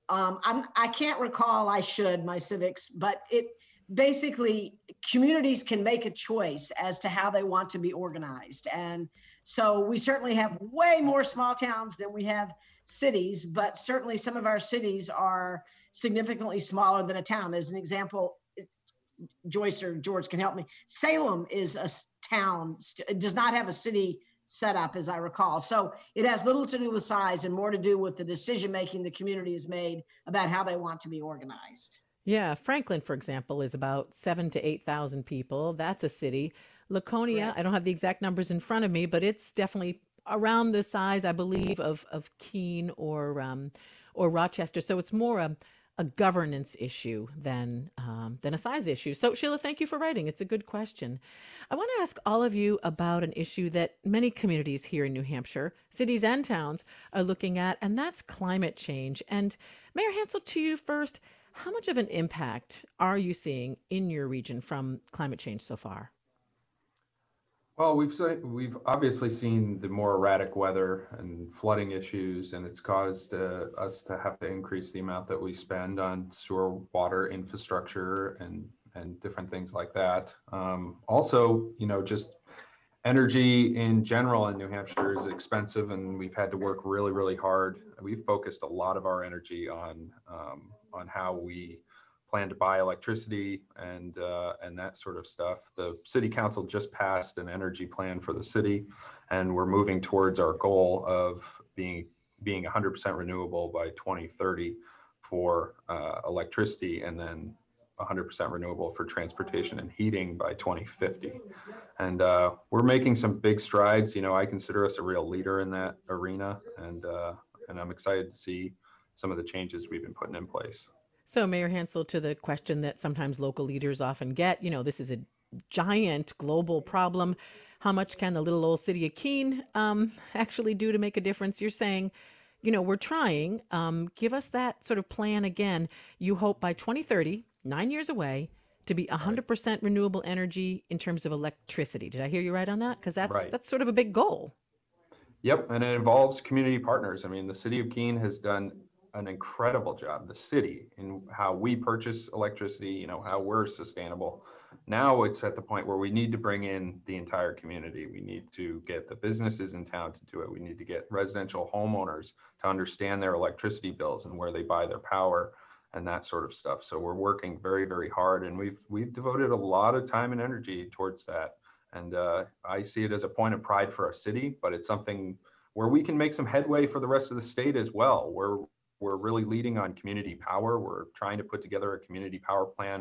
I can't recall, I should, my civics, but it basically, communities can make a choice as to how they want to be organized. And so we certainly have way more small towns than we have cities, but certainly some of our cities are significantly smaller than a town. As an example, Joyce or George can help me. Salem is a town, it does not have a city set up, as I recall. So it has little to do with size and more to do with the decision-making the community has made about how they want to be organized. Yeah, Franklin, for example, is about 7,000 to 8,000 people. That's a city. Laconia, correct. I don't have the exact numbers in front of me, but it's definitely around the size, I believe, of Keene or Rochester. So it's more a governance issue than a size issue. So Sheila, thank you for writing. It's a good question. I want to ask all of you about an issue that many communities here in New Hampshire, cities and towns, are looking at, and that's climate change. And Mayor Hansel, to you first, how much of an impact are you seeing in your region from climate change so far? Well, we've obviously seen the more erratic weather and flooding issues, and it's caused us to have to increase the amount that we spend on sewer water infrastructure and different things like that. Also, just energy in general in New Hampshire is expensive, and we've had to work really, really hard. We've focused a lot of our energy on how we plan to buy electricity and that sort of stuff. The city council just passed an energy plan for the city, and we're moving towards our goal of being 100% renewable by 2030 for electricity, and then 100% renewable for transportation and heating by 2050. And we're making some big strides. I consider us a real leader in that arena, and I'm excited to see some of the changes we've been putting in place. So, Mayor Hansel, to the question that sometimes local leaders often get, this is a giant global problem. How much can the little old city of Keene actually do to make a difference? You're saying, we're trying. Give us that sort of plan again. You hope by 2030, 9 years away, to be 100% renewable energy in terms of electricity. Did I hear you right on that? Because that's sort of a big goal. Yep, and it involves community partners. I mean, the city of Keene has done an incredible job, the city, in how we purchase electricity, how we're sustainable. Now it's at the point where we need to bring in the entire community. We need to get the businesses in town to do it. We need to get residential homeowners to understand their electricity bills and where they buy their power and that sort of stuff. So we're working very, very hard, and we've devoted a lot of time and energy towards that. And I see it as a point of pride for our city, but it's something where we can make some headway for the rest of the state as well. We're really leading on community power. We're trying to put together a community power plan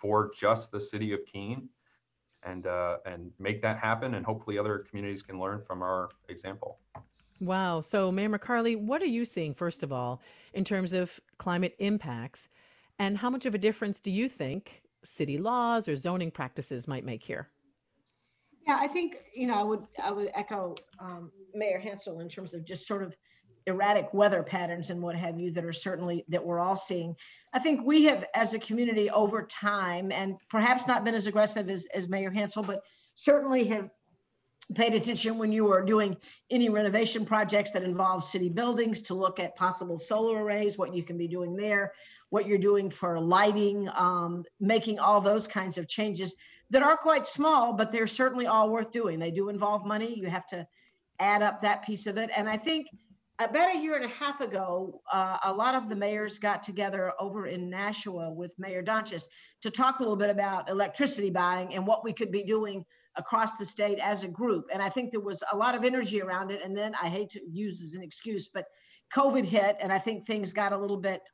for just the city of Keene and make that happen. And hopefully other communities can learn from our example. Wow. So, Mayor McCarley, what are you seeing, first of all, in terms of climate impacts? And how much of a difference do you think city laws or zoning practices might make here? Yeah, I think, I would echo Mayor Hansel in terms of just sort of erratic weather patterns and what have you that we're all seeing. I think we have, as a community over time, and perhaps not been as aggressive as Mayor Hansel, but certainly have paid attention when you were doing any renovation projects that involve city buildings to look at possible solar arrays, what you can be doing there, what you're doing for lighting, making all those kinds of changes that are quite small, but they're certainly all worth doing. They do involve money. You have to add up that piece of it. And I think about a year and a half ago, a lot of the mayors got together over in Nashua with Mayor Donches to talk a little bit about electricity buying and what we could be doing across the state as a group. And I think there was a lot of energy around it. And then I hate to use as an excuse, but COVID hit, and I think things got a little bit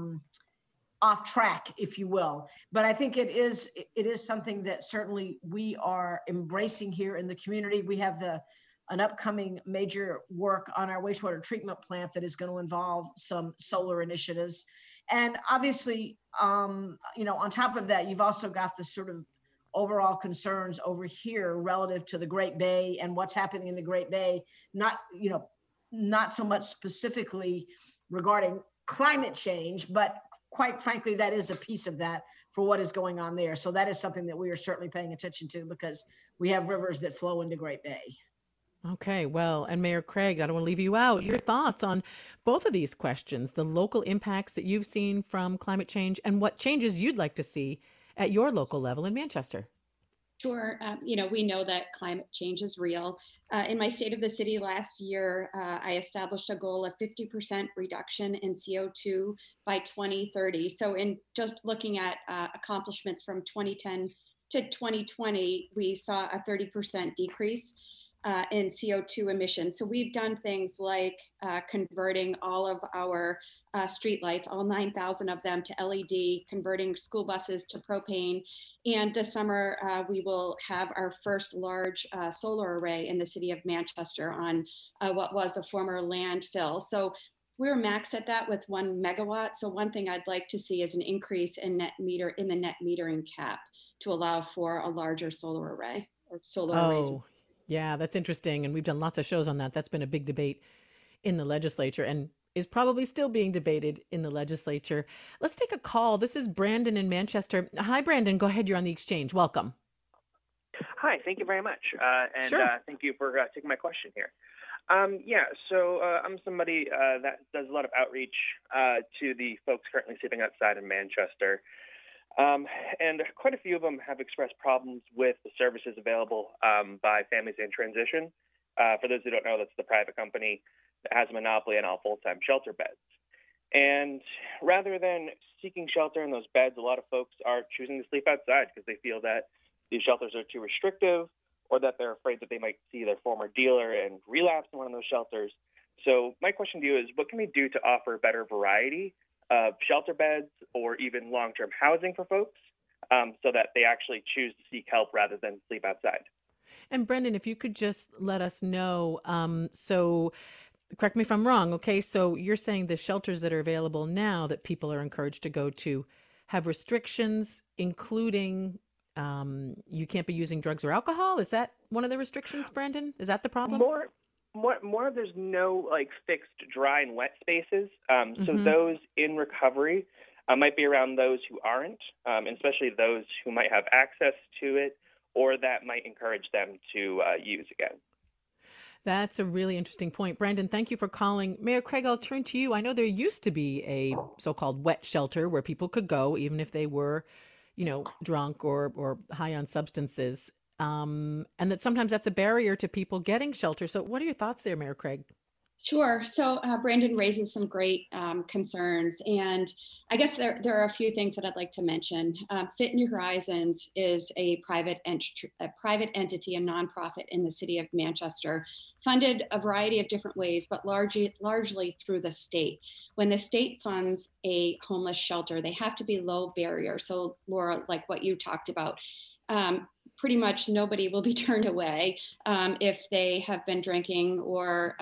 off track, if you will. But I think it is something that certainly we are embracing here in the community. We have an upcoming major work on our wastewater treatment plant that is going to involve some solar initiatives. And obviously, on top of that, you've also got the sort of overall concerns over here relative to the Great Bay and what's happening in the Great Bay, not so much specifically regarding climate change, but quite frankly, that is a piece of that for what is going on there. So that is something that we are certainly paying attention to because we have rivers that flow into Great Bay. Okay, well, and Mayor Craig, I don't want to leave you out. Your thoughts on both of these questions, the local impacts that you've seen from climate change and what changes you'd like to see at your local level in Manchester. Sure. We know that climate change is real. In my State of the City last year, I established a goal of 50% reduction in CO2 by 2030. So in just looking at accomplishments from 2010 to 2020, we saw a 30% decrease in CO2 emissions. So we've done things like converting all of our streetlights, all 9,000 of them, to LED, converting school buses to propane. And this summer, we will have our first large solar array in the city of Manchester on what was a former landfill. So we're maxed at that with 1 megawatt. So one thing I'd like to see is an increase in the net metering cap to allow for a larger solar array or solar arrays. Yeah, that's interesting. And we've done lots of shows on that. That's been a big debate in the legislature and is probably still being debated in the legislature. Let's take a call. This is Brandon in Manchester. Hi, Brandon. Go ahead. You're on the exchange. Welcome. Hi. Thank you very much. Thank you for taking my question here. So I'm somebody that does a lot of outreach to the folks currently sitting outside in Manchester. And quite a few of them have expressed problems with the services available by Families in Transition. For those who don't know, that's the private company that has a monopoly on all full-time shelter beds. And rather than seeking shelter in those beds, a lot of folks are choosing to sleep outside because they feel that these shelters are too restrictive or that they're afraid that they might see their former dealer and relapse in one of those shelters. So my question to you is, what can we do to offer better variety of shelter beds or even long-term housing for folks so that they actually choose to seek help rather than sleep outside? And Brendan, if you could just let us know, so correct me if I'm wrong, okay? So you're saying the shelters that are available now that people are encouraged to go to have restrictions, including you can't be using drugs or alcohol? Is that one of the restrictions, Brandon? Is that the problem? More there's no fixed dry and wet spaces. So those in recovery might be around those who aren't, and especially those who might have access to it or that might encourage them to use again. That's a really interesting point. Brandon, thank you for calling. Mayor Craig, I'll turn to you. I know there used to be a so-called wet shelter where people could go even if they were, drunk or high on substances. And that sometimes that's a barrier to people getting shelter. So what are your thoughts there, Mayor Craig? Sure. So Brandon raises some great concerns, and I guess there are a few things that I'd like to mention. Fit New Horizons is a private entity, a nonprofit in the city of Manchester, funded a variety of different ways, but largely through the state. When the state funds a homeless shelter, they have to be low barrier. So Laura, like what you talked about. Pretty much nobody will be turned away if they have been drinking or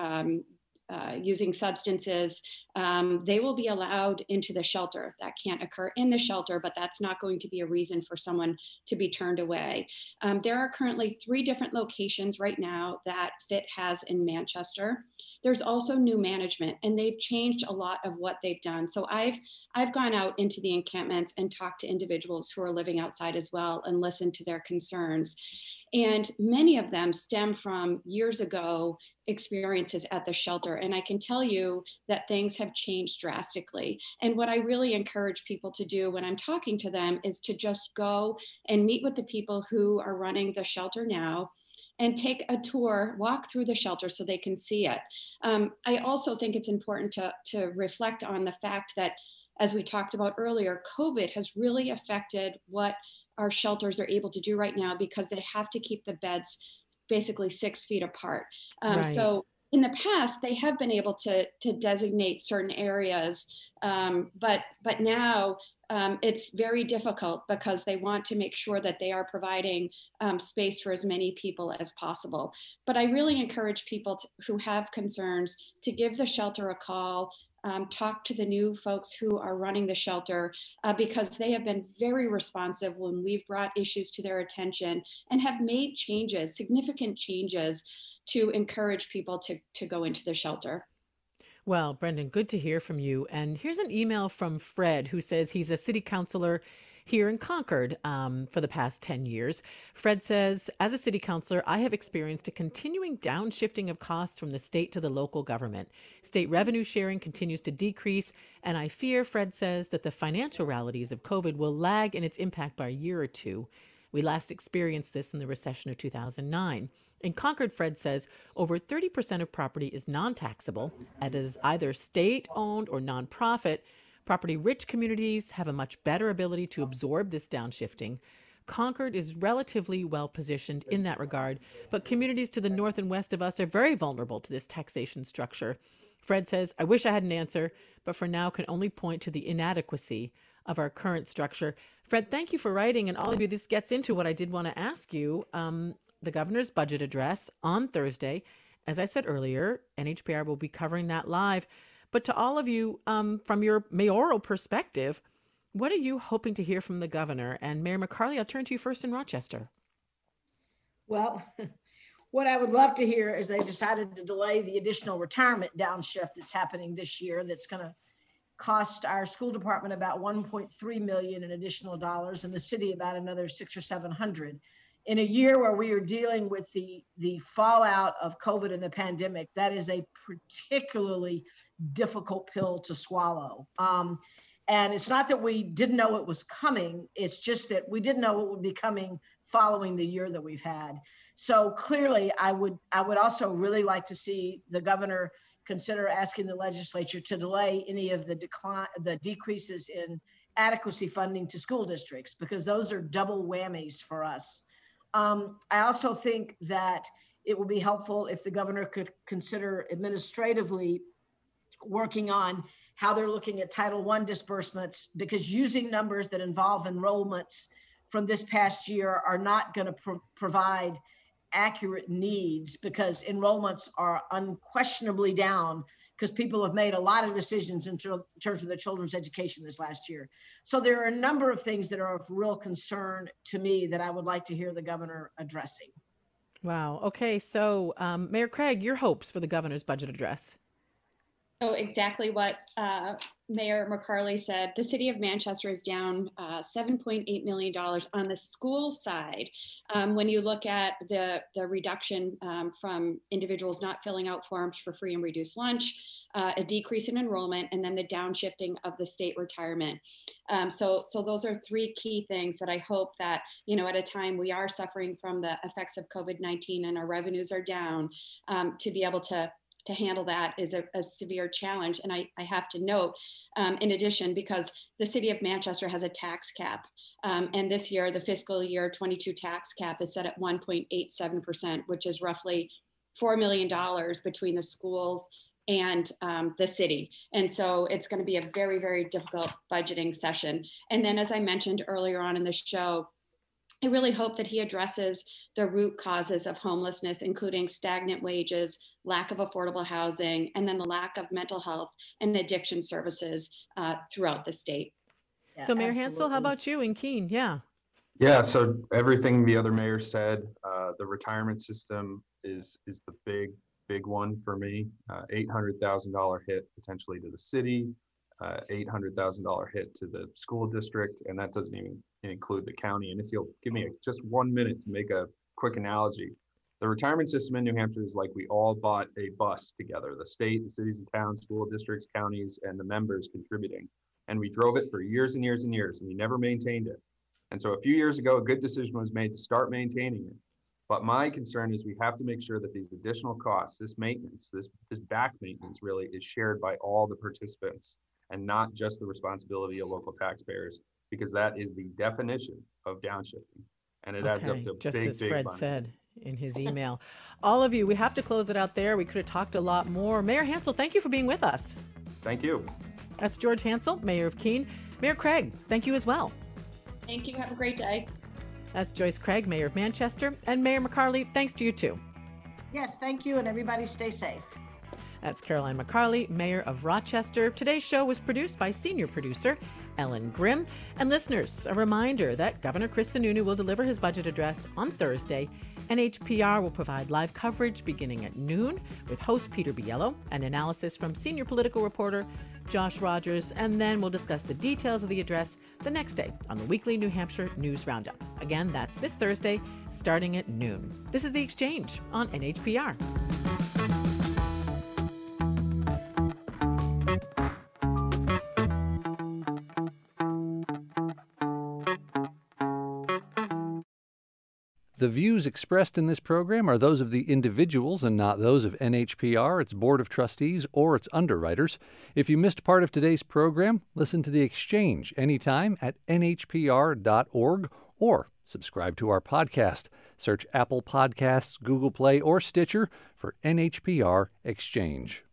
using substances. They will be allowed into the shelter. That can't occur in the shelter, but that's not going to be a reason for someone to be turned away. There are currently 3 different locations right now that Fit has in Manchester. There's also new management, and they've changed a lot of what they've done. So I've gone out into the encampments and talked to individuals who are living outside as well and listened to their concerns. And many of them stem from years ago experiences at the shelter. And I can tell you that things have changed drastically. And what I really encourage people to do when I'm talking to them is to just go and meet with the people who are running the shelter now and take a tour, walk through the shelter so they can see it. I also think it's important to reflect on the fact that, as we talked about earlier, COVID has really affected what our shelters are able to do right now, because they have to keep the beds basically 6 feet apart. Right. So in the past, they have been able to designate certain areas, but now it's very difficult because they want to make sure that they are providing space for as many people as possible. But I really encourage people who have concerns to give the shelter a call. Talk to the new folks who are running the shelter because they have been very responsive when we've brought issues to their attention and have made changes, significant changes, to encourage people to go into the shelter. Well, Brendan, good to hear from you. And here's an email from Fred, who says he's a city councilor here in Concord for the past 10 years. Fred says, as a city councilor, I have experienced a continuing downshifting of costs from the state to the local government. State revenue sharing continues to decrease, and I fear, Fred says, that the financial realities of COVID will lag in its impact by a year or two. We last experienced this in the recession of 2009. In Concord, Fred says, over 30% of property is non-taxable and is either state-owned or nonprofit. Property-rich communities have a much better ability to absorb this downshifting. Concord is relatively well-positioned in that regard, but communities to the north and west of us are very vulnerable to this taxation structure. Fred says, I wish I had an answer, but for now can only point to the inadequacy of our current structure. Fred, thank you for writing, and all of you, this gets into what I did want to ask you. The governor's budget address on Thursday. As I said earlier, NHPR will be covering that live. But to all of you, from your mayoral perspective, what are you hoping to hear from the governor? And Mayor McCarley, I'll turn to you first in Rochester. Well, what I would love to hear is they decided to delay the additional retirement downshift that's happening this year. That's going to cost our school department about $1.3 million in additional dollars, and the city about another $600 or $700. In a year where we are dealing with the fallout of COVID and the pandemic, that is a particularly difficult pill to swallow. And it's not that we didn't know it was coming, it's just that we didn't know it would be coming following the year that we've had. So clearly, I would also really like to see the governor consider asking the legislature to delay any of the decreases in adequacy funding to school districts, because those are double whammies for us. I also think that it would be helpful if the governor could consider administratively working on how they're looking at Title I disbursements, because using numbers that involve enrollments from this past year are not going to provide accurate needs, because enrollments are unquestionably down because people have made a lot of decisions in terms of their children's education this last year. So there are a number of things that are of real concern to me that I would like to hear the governor addressing. Wow. Okay. So Mayor Craig, your hopes for the governor's budget address. So exactly what Mayor McCarley said. The city of Manchester is down $7.8 million on the school side. When you look at the reduction from individuals not filling out forms for free and reduced lunch, a decrease in enrollment, and then the downshifting of the state retirement. So those are 3 key things that I hope that, at a time we are suffering from the effects of COVID-19 and our revenues are down, to be able to to handle that is a severe challenge. And I have to note, in addition, because the city of Manchester has a tax cap, and this year, the fiscal year 22 tax cap is set at 1.87%, which is roughly $4 million between the schools and the city. And so it's going to be a very, very difficult budgeting session. And then, as I mentioned earlier on in the show, I really hope that he addresses the root causes of homelessness, including stagnant wages, lack of affordable housing, and then the lack of mental health and addiction services throughout the state. Yeah, so Mayor Hansel, how about you in Keene? Yeah, so everything the other mayor said, the retirement system is the big one for me. $800,000 hit potentially to the city, $800,000 hit to the school district, and that doesn't even include the county. And if you'll give me just 1 minute to make a quick analogy, the retirement system in New Hampshire is like we all bought a bus together, the state, the cities and towns, school districts, counties, and the members contributing. And we drove it for years and years and years, and we never maintained it. And so a few years ago, a good decision was made to start maintaining it. But my concern is we have to make sure that these additional costs, this maintenance, this back maintenance really is shared by all the participants and not just the responsibility of local taxpayers, because that is the definition of downshifting. And it adds up to just big, as big Fred money. said in his email. All of you, we have to close it out there. We could have talked a lot more. Mayor Hansel, thank you for being with us. Thank you. That's George Hansel, Mayor of Keene. Mayor Craig, thank you as well. Thank you. Have a great day. That's Joyce Craig, Mayor of Manchester. And Mayor McCarley, thanks to you too. Yes, thank you, and everybody stay safe. That's Caroline McCarley, Mayor of Rochester. Today's show was produced by senior producer Ellen Grimm. And listeners, a reminder that Governor Chris Sununu will deliver his budget address on Thursday. NHPR will provide live coverage beginning at noon with host Peter Biello and analysis from senior political reporter Josh Rogers, and then we'll discuss the details of the address the next day on the weekly New Hampshire News Roundup. Again, that's this Thursday, starting at noon. This is The Exchange on NHPR. The views expressed in this program are those of the individuals and not those of NHPR, its Board of Trustees, or its underwriters. If you missed part of today's program, listen to The Exchange anytime at nhpr.org or subscribe to our podcast. Search Apple Podcasts, Google Play, or Stitcher for NHPR Exchange.